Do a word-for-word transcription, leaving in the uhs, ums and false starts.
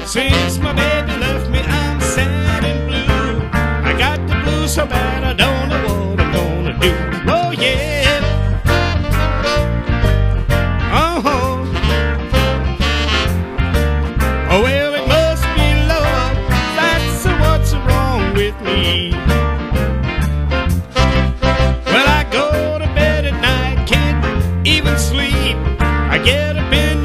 Since my baby left me, I'm sad and blue. I got the blues so bad I don't know what I'm gonna do. Oh yeah. Uh-huh. Oh well, it must be love. That's what's wrong with me. Well, I go to bed at night, can't even sleep. I get up in